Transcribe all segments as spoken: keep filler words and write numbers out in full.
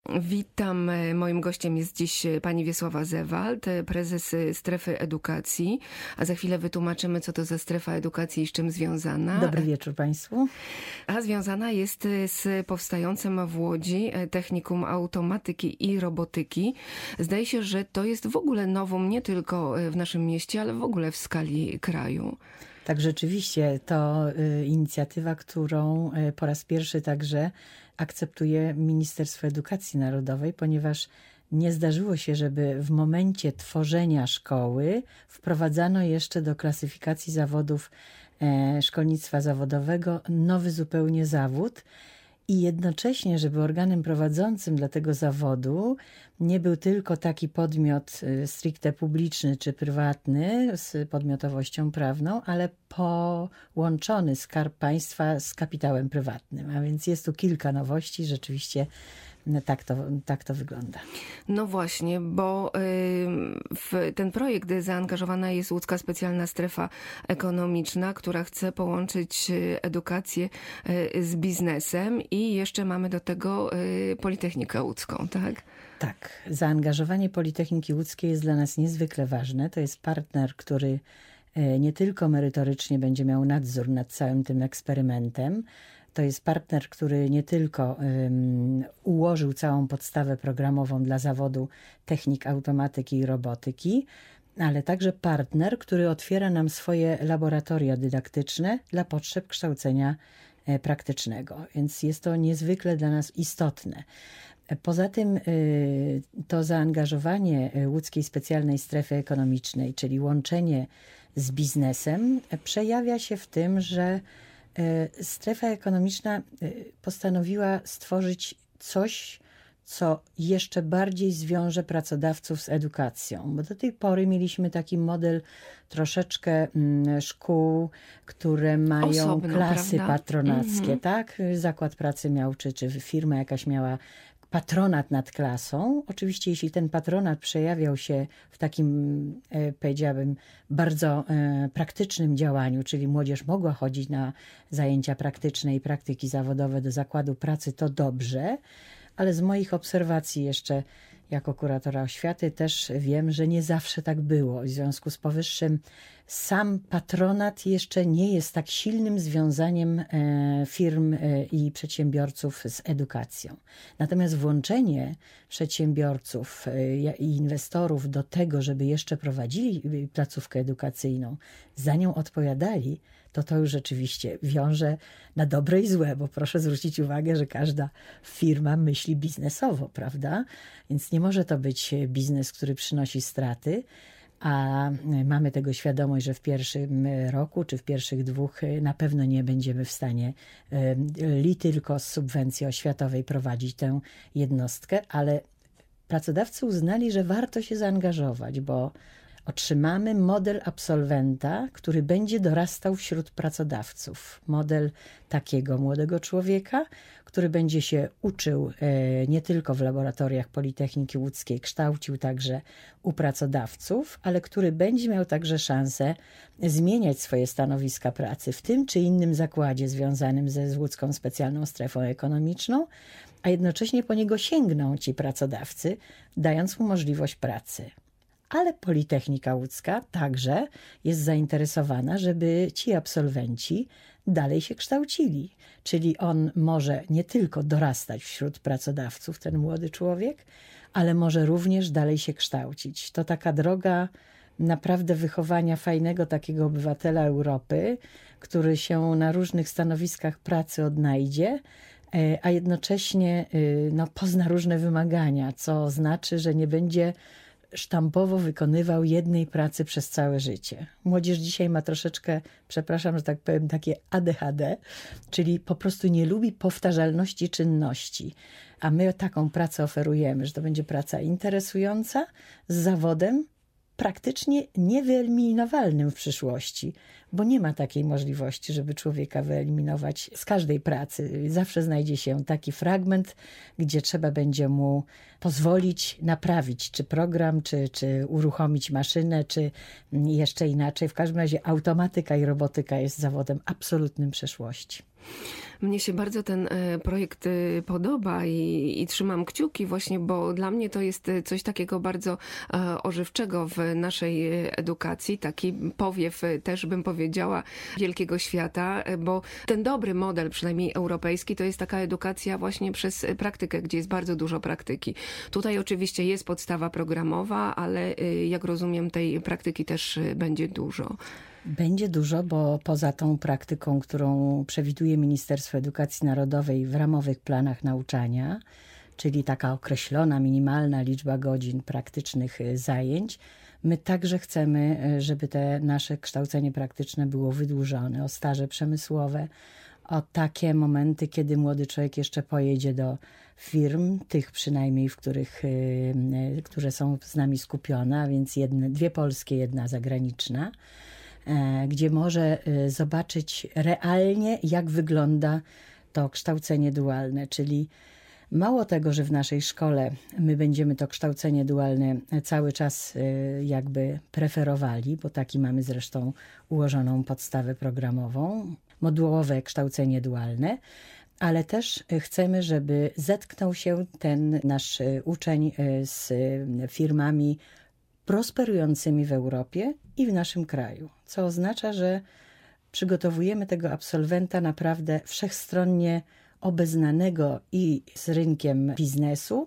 Witam. Moim gościem jest dziś pani Wiesława Zewald, prezes Strefy Edukacji. A za chwilę wytłumaczymy, co to za Strefa Edukacji i z czym związana. Dobry wieczór państwu. A związana jest z powstającym w Łodzi Technikum Automatyki i Robotyki. Zdaje się, że to jest w ogóle nowum nie tylko w naszym mieście, ale w ogóle w skali kraju. Tak, rzeczywiście to y, inicjatywa, którą y, po raz pierwszy także akceptuje Ministerstwo Edukacji Narodowej, ponieważ nie zdarzyło się, żeby w momencie tworzenia szkoły wprowadzano jeszcze do klasyfikacji zawodów e, szkolnictwa zawodowego nowy zupełnie zawód. I jednocześnie, żeby organem prowadzącym dla tego zawodu nie był tylko taki podmiot stricte publiczny czy prywatny z podmiotowością prawną, ale połączony Skarb Państwa z kapitałem prywatnym. A więc jest tu kilka nowości, rzeczywiście tak to, tak to wygląda. No właśnie, bo w ten projekt zaangażowana jest Łódzka Specjalna Strefa Ekonomiczna, która chce połączyć edukację z biznesem i jeszcze mamy do tego Politechnikę Łódzką, tak? Tak, zaangażowanie Politechniki Łódzkiej jest dla nas niezwykle ważne. To jest partner, który nie tylko merytorycznie będzie miał nadzór nad całym tym eksperymentem. To jest partner, który nie tylko um, ułożył całą podstawę programową dla zawodu technik automatyki i robotyki, ale także partner, który otwiera nam swoje laboratoria dydaktyczne dla potrzeb kształcenia e, praktycznego. Więc jest to niezwykle dla nas istotne. Poza tym y, to zaangażowanie Łódzkiej Specjalnej Strefy Ekonomicznej, czyli łączenie z biznesem, przejawia się w tym, że strefa ekonomiczna postanowiła stworzyć coś, co jeszcze bardziej zwiąże pracodawców z edukacją. Bo do tej pory mieliśmy taki model troszeczkę szkół, które mają Osobno, klasy prawda? patronackie, Mhm. tak? Zakład pracy miał, czy, czy firma jakaś miała patronat nad klasą. Oczywiście jeśli ten patronat przejawiał się w takim, e, powiedziałabym, bardzo e, praktycznym działaniu, czyli młodzież mogła chodzić na zajęcia praktyczne i praktyki zawodowe do zakładu pracy, to dobrze, ale z moich obserwacji jeszcze jako kuratora oświaty też wiem, że nie zawsze tak było. W związku z powyższym sam patronat jeszcze nie jest tak silnym związaniem firm i przedsiębiorców z edukacją. Natomiast włączenie przedsiębiorców i inwestorów do tego, żeby jeszcze prowadzili placówkę edukacyjną, za nią odpowiadali, to to już rzeczywiście wiąże na dobre i złe, bo proszę zwrócić uwagę, że każda firma myśli biznesowo, prawda? Więc nie może to być biznes, który przynosi straty, a mamy tego świadomość, że w pierwszym roku czy w pierwszych dwóch na pewno nie będziemy w stanie li tylko z subwencji oświatowej prowadzić tę jednostkę, ale pracodawcy uznali, że warto się zaangażować, bo otrzymamy model absolwenta, który będzie dorastał wśród pracodawców. Model takiego młodego człowieka, który będzie się uczył nie tylko w laboratoriach Politechniki Łódzkiej, kształcił także u pracodawców, ale który będzie miał także szansę zmieniać swoje stanowiska pracy w tym czy innym zakładzie związanym ze z Łódzką Specjalną Strefą Ekonomiczną, a jednocześnie po niego sięgną ci pracodawcy, dając mu możliwość pracy. Ale Politechnika Łódzka także jest zainteresowana, żeby ci absolwenci dalej się kształcili. Czyli on może nie tylko dorastać wśród pracodawców, ten młody człowiek, ale może również dalej się kształcić. To taka droga naprawdę wychowania fajnego takiego obywatela Europy, który się na różnych stanowiskach pracy odnajdzie, a jednocześnie no, pozna różne wymagania, co znaczy, że nie będzie sztampowo wykonywał jednej pracy przez całe życie. Młodzież dzisiaj ma troszeczkę, przepraszam, że tak powiem, takie A D H D, czyli po prostu nie lubi powtarzalności czynności. A my taką pracę oferujemy, że to będzie praca interesująca, z zawodem praktycznie niewyeliminowanym w przyszłości, bo nie ma takiej możliwości, żeby człowieka wyeliminować z każdej pracy. Zawsze znajdzie się taki fragment, gdzie trzeba będzie mu pozwolić naprawić czy program, czy, czy uruchomić maszynę, czy jeszcze inaczej. W każdym razie automatyka i robotyka jest zawodem absolutnym przeszłości. Mnie się bardzo ten e, projekt e, podoba i, i trzymam kciuki właśnie, bo dla mnie to jest e, coś takiego bardzo e, ożywczego w naszej e, edukacji, taki powiew e, też bym powiedziała wielkiego świata, e, bo ten dobry model, przynajmniej europejski, to jest taka edukacja właśnie przez praktykę, gdzie jest bardzo dużo praktyki. Tutaj oczywiście jest podstawa programowa, ale e, jak rozumiem, tej praktyki też e, będzie dużo. Będzie dużo, bo poza tą praktyką, którą przewiduje Ministerstwo Edukacji Narodowej w ramowych planach nauczania, czyli taka określona, minimalna liczba godzin praktycznych zajęć, my także chcemy, żeby te nasze kształcenie praktyczne było wydłużone o staże przemysłowe, o takie momenty, kiedy młody człowiek jeszcze pojedzie do firm, tych przynajmniej, w których, które są z nami skupione, a więc jedne, dwie polskie, jedna zagraniczna, gdzie może zobaczyć realnie, jak wygląda to kształcenie dualne, czyli mało tego, że w naszej szkole my będziemy to kształcenie dualne cały czas jakby preferowali, bo taki mamy zresztą ułożoną podstawę programową, modułowe kształcenie dualne, ale też chcemy, żeby zetknął się ten nasz uczeń z firmami prosperującymi w Europie i w naszym kraju, co oznacza, że przygotowujemy tego absolwenta naprawdę wszechstronnie obeznanego i z rynkiem biznesu,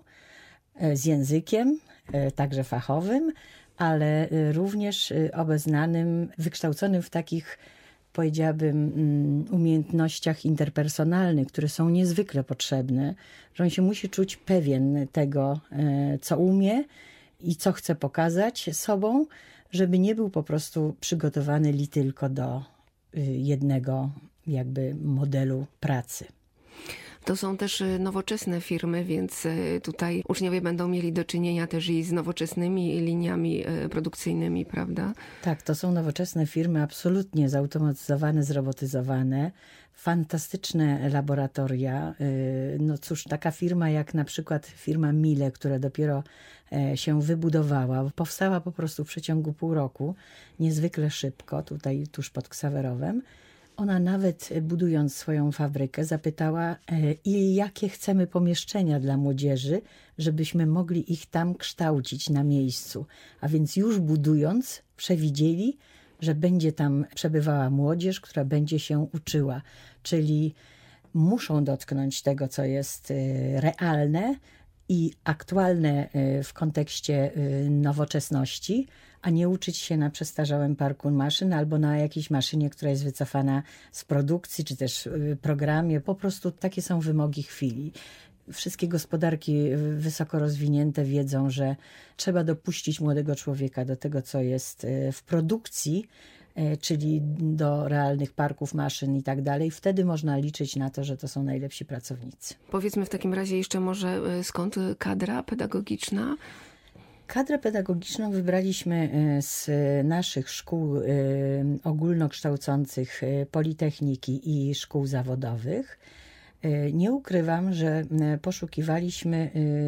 z językiem, także fachowym, ale również obeznanym, wykształconym w takich, powiedziałabym, umiejętnościach interpersonalnych, które są niezwykle potrzebne, że on się musi czuć pewien tego, co umie i co chce pokazać sobą, żeby nie był po prostu przygotowany li tylko do jednego jakby modelu pracy. To są też nowoczesne firmy, więc tutaj uczniowie będą mieli do czynienia też i z nowoczesnymi liniami produkcyjnymi, prawda? Tak, to są nowoczesne firmy, absolutnie zautomatyzowane, zrobotyzowane, fantastyczne laboratoria. No cóż, taka firma jak na przykład firma Miele, która dopiero się wybudowała, powstała po prostu w przeciągu pół roku, niezwykle szybko, tutaj tuż pod Ksawerowem. Ona nawet budując swoją fabrykę zapytała, i jakie chcemy pomieszczenia dla młodzieży, żebyśmy mogli ich tam kształcić na miejscu. A więc już budując przewidzieli, że będzie tam przebywała młodzież, która będzie się uczyła. Czyli muszą dotknąć tego, co jest realne i aktualne w kontekście nowoczesności, a nie uczyć się na przestarzałym parku maszyn albo na jakiejś maszynie, która jest wycofana z produkcji, czy też programie. Po prostu takie są wymogi chwili. Wszystkie gospodarki wysoko rozwinięte wiedzą, że trzeba dopuścić młodego człowieka do tego, co jest w produkcji, czyli do realnych parków maszyn i tak dalej. Wtedy można liczyć na to, że to są najlepsi pracownicy. Powiedzmy w takim razie jeszcze może skąd kadra pedagogiczna? Kadrę pedagogiczną wybraliśmy z naszych szkół ogólnokształcących, politechniki i szkół zawodowych. Nie ukrywam, że poszukiwaliśmy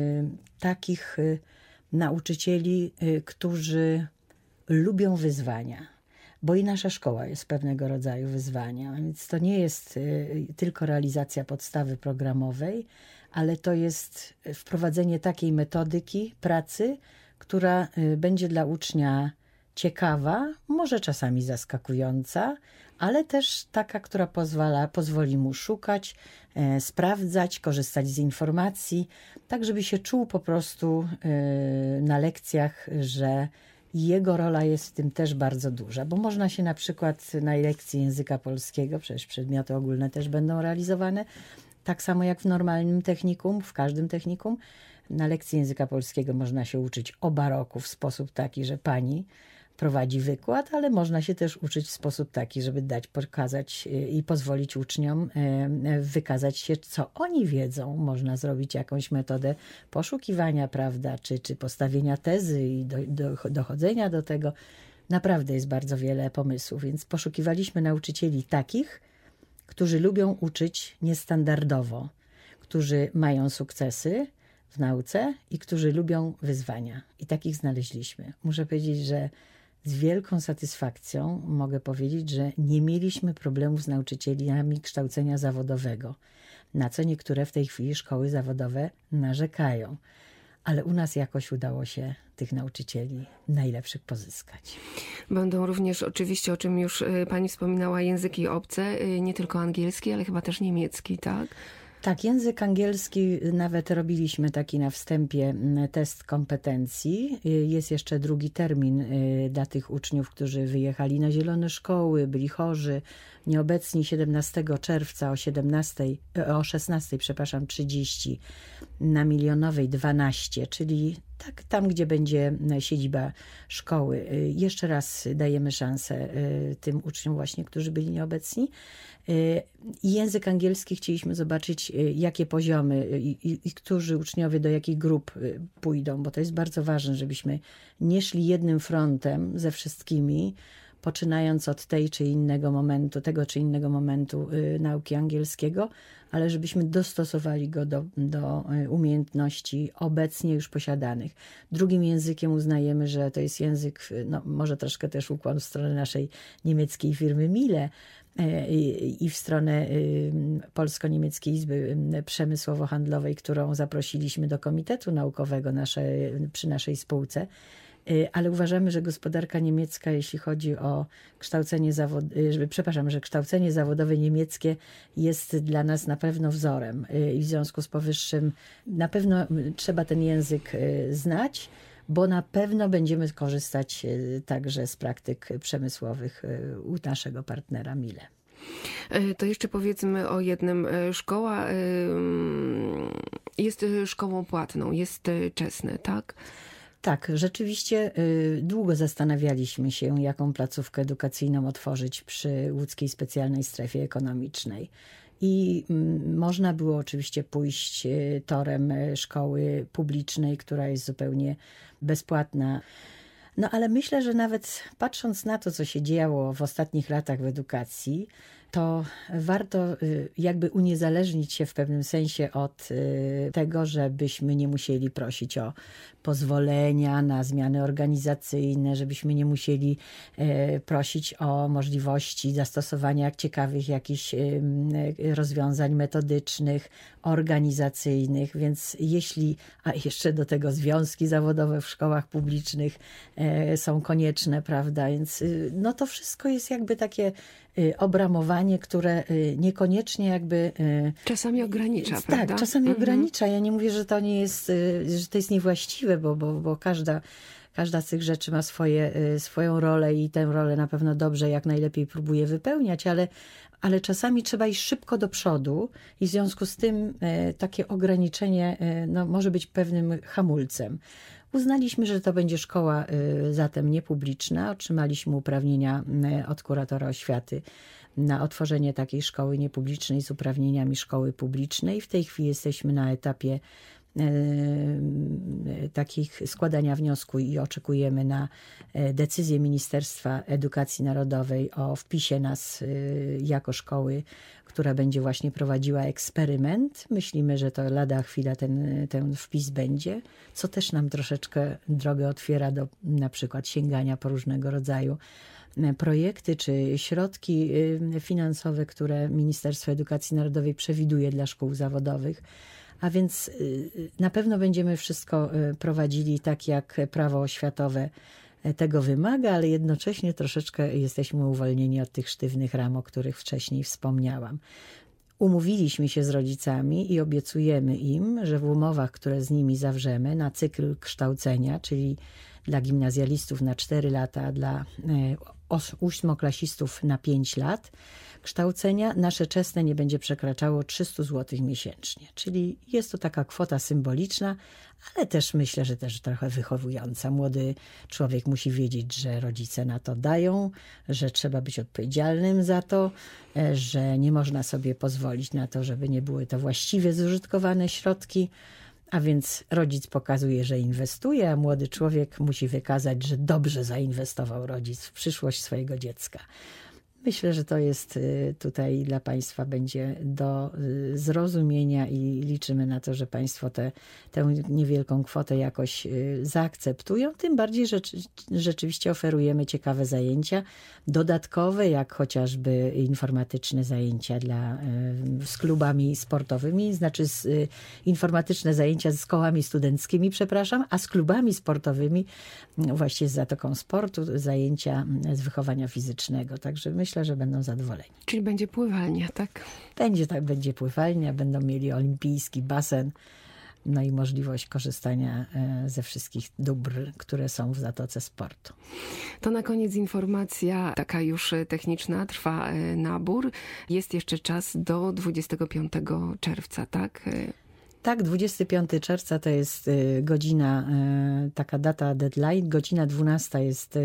takich nauczycieli, którzy lubią wyzwania, bo i nasza szkoła jest pewnego rodzaju wyzwaniem, więc to nie jest tylko realizacja podstawy programowej, ale to jest wprowadzenie takiej metodyki pracy, która będzie dla ucznia ciekawa, może czasami zaskakująca, ale też taka, która pozwala, pozwoli mu szukać, e, sprawdzać, korzystać z informacji, tak żeby się czuł po prostu e, na lekcjach, że jego rola jest w tym też bardzo duża, bo można się na przykład na lekcji języka polskiego, przecież przedmioty ogólne też będą realizowane, tak samo jak w normalnym technikum, w każdym technikum. Na lekcji języka polskiego można się uczyć o baroku w sposób taki, że pani prowadzi wykład, ale można się też uczyć w sposób taki, żeby dać, pokazać i pozwolić uczniom wykazać się, co oni wiedzą. Można zrobić jakąś metodę poszukiwania, prawda, czy, czy postawienia tezy i do, do, dochodzenia do tego. Naprawdę jest bardzo wiele pomysłów, więc poszukiwaliśmy nauczycieli takich, którzy lubią uczyć niestandardowo, którzy mają sukcesy w nauce i którzy lubią wyzwania. I takich znaleźliśmy. Muszę powiedzieć, że z wielką satysfakcją mogę powiedzieć, że nie mieliśmy problemów z nauczycielami kształcenia zawodowego, na co niektóre w tej chwili szkoły zawodowe narzekają. Ale u nas jakoś udało się tych nauczycieli najlepszych pozyskać. Będą również oczywiście, o czym już pani wspominała, języki obce, nie tylko angielski, ale chyba też niemiecki, tak? Tak, język angielski nawet robiliśmy taki na wstępie test kompetencji. Jest jeszcze drugi termin dla tych uczniów, którzy wyjechali na zielone szkoły, byli chorzy, nieobecni siedemnastego czerwca o siedemnastej, o szesnastej, przepraszam, trzydzieści na Milionowej dwanaście, czyli tak tam, gdzie będzie siedziba szkoły. Jeszcze raz dajemy szansę tym uczniom właśnie, którzy byli nieobecni. I język angielski chcieliśmy zobaczyć, jakie poziomy i, i, i którzy uczniowie do jakich grup pójdą, bo to jest bardzo ważne, żebyśmy nie szli jednym frontem ze wszystkimi, poczynając od tej czy innego momentu, tego czy innego momentu y, nauki angielskiego, ale żebyśmy dostosowali go do, do umiejętności obecnie już posiadanych. Drugim językiem uznajemy, że to jest język, no może troszkę też ukłon w stronę naszej niemieckiej firmy Miele, i w stronę Polsko-Niemieckiej Izby Przemysłowo-Handlowej, którą zaprosiliśmy do Komitetu Naukowego nasze, przy naszej spółce. Ale uważamy, że gospodarka niemiecka, jeśli chodzi o kształcenie zawodowe, przepraszam, że kształcenie zawodowe niemieckie jest dla nas na pewno wzorem. I w związku z powyższym na pewno trzeba ten język znać, bo na pewno będziemy korzystać także z praktyk przemysłowych u naszego partnera Miele. To jeszcze powiedzmy o jednym. Szkoła jest szkołą płatną, jest czesne, tak? Tak, rzeczywiście długo zastanawialiśmy się, jaką placówkę edukacyjną otworzyć przy Łódzkiej Specjalnej Strefie Ekonomicznej. I można było oczywiście pójść torem szkoły publicznej, która jest zupełnie bezpłatna. No ale myślę, że nawet patrząc na to, co się działo w ostatnich latach w edukacji, to warto jakby uniezależnić się w pewnym sensie od tego, żebyśmy nie musieli prosić o pozwolenia na zmiany organizacyjne, żebyśmy nie musieli prosić o możliwości zastosowania ciekawych jakichś rozwiązań metodycznych, organizacyjnych, więc jeśli, a jeszcze do tego związki zawodowe w szkołach publicznych są konieczne, prawda, więc no to wszystko jest jakby takie obramowanie, które niekoniecznie jakby... Czasami ogranicza, tak, prawda? Tak, czasami mhm. ogranicza. Ja nie mówię, że to nie jest, że to jest niewłaściwe, bo, bo, bo każda, każda z tych rzeczy ma swoje, swoją rolę i tę rolę na pewno dobrze, jak najlepiej próbuje wypełniać, ale, ale czasami trzeba iść szybko do przodu i w związku z tym takie ograniczenie no, może być pewnym hamulcem. Uznaliśmy, że to będzie szkoła zatem niepubliczna. Otrzymaliśmy uprawnienia od kuratora oświaty na otworzenie takiej szkoły niepublicznej z uprawnieniami szkoły publicznej. W tej chwili jesteśmy na etapie takich składania wniosku i oczekujemy na decyzję Ministerstwa Edukacji Narodowej o wpisie nas jako szkoły, która będzie właśnie prowadziła eksperyment. Myślimy, że to lada chwila ten, ten wpis będzie, co też nam troszeczkę drogę otwiera do na przykład sięgania po różnego rodzaju projekty czy środki finansowe, które Ministerstwo Edukacji Narodowej przewiduje dla szkół zawodowych. A więc na pewno będziemy wszystko prowadzili tak, jak prawo oświatowe tego wymaga, ale jednocześnie troszeczkę jesteśmy uwolnieni od tych sztywnych ram, o których wcześniej wspomniałam. Umówiliśmy się z rodzicami i obiecujemy im, że w umowach, które z nimi zawrzemy na cykl kształcenia, czyli dla gimnazjalistów na cztery lata, a dla ósmoklasistów na pięć lat, kształcenia nasze czesne nie będzie przekraczało trzysta złotych miesięcznie. Czyli jest to taka kwota symboliczna, ale też myślę, że też trochę wychowująca. Młody człowiek musi wiedzieć, że rodzice na to dają, że trzeba być odpowiedzialnym za to, że nie można sobie pozwolić na to, żeby nie były to właściwie zużytkowane środki. A więc rodzic pokazuje, że inwestuje, a młody człowiek musi wykazać, że dobrze zainwestował rodzic w przyszłość swojego dziecka. Myślę, że to jest y, tutaj dla Państwa będzie do y, zrozumienia i liczymy na to, że Państwo te, tę niewielką kwotę jakoś y, zaakceptują. Tym bardziej, że rzeczywiście oferujemy ciekawe zajęcia dodatkowe, jak chociażby informatyczne zajęcia dla, y, z klubami sportowymi, znaczy z, y, informatyczne zajęcia z kołami studenckimi, przepraszam, a z klubami sportowymi, właśnie z Zatoką Sportu, zajęcia z wychowania fizycznego. Także myślę, że będą zadowoleni. Czyli będzie pływalnia, tak? Będzie tak, będzie pływalnia, będą mieli olimpijski basen, no i możliwość korzystania ze wszystkich dóbr, które są w Zatoce Sportu. To na koniec informacja taka już techniczna. Trwa nabór. Jest jeszcze czas do dwudziestego piątego czerwca, tak? Tak, dwudziestego piątego czerwca to jest godzina, taka data deadline, godzina dwunasta jest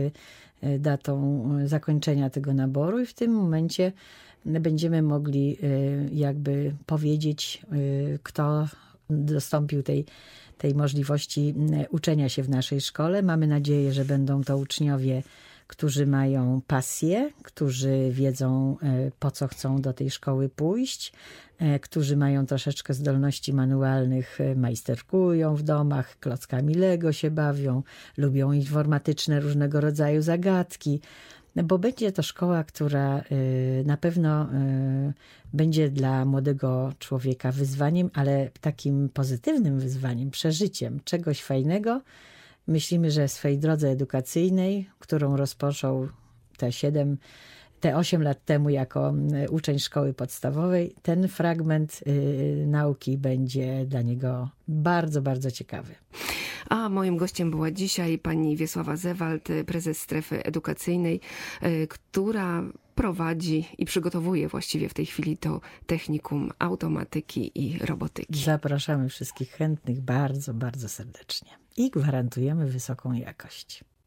datą zakończenia tego naboru i w tym momencie będziemy mogli jakby powiedzieć, kto dostąpił tej, tej możliwości uczenia się w naszej szkole. Mamy nadzieję, że będą to uczniowie, którzy mają pasję, którzy wiedzą, po co chcą do tej szkoły pójść, którzy mają troszeczkę zdolności manualnych, majsterkują w domach, klockami Lego się bawią, lubią informatyczne różnego rodzaju zagadki, bo będzie to szkoła, która na pewno będzie dla młodego człowieka wyzwaniem, ale takim pozytywnym wyzwaniem, przeżyciem czegoś fajnego. Myślimy, że w swojej drodze edukacyjnej, którą rozpoczął te siedem, te osiem lat temu jako uczeń szkoły podstawowej, ten fragment y, nauki będzie dla niego bardzo, bardzo ciekawy. A moim gościem była dzisiaj pani Wiesława Zewald, prezes strefy edukacyjnej, y, która prowadzi i przygotowuje właściwie w tej chwili to technikum automatyki i robotyki. Zapraszamy wszystkich chętnych bardzo, bardzo serdecznie i gwarantujemy wysoką jakość.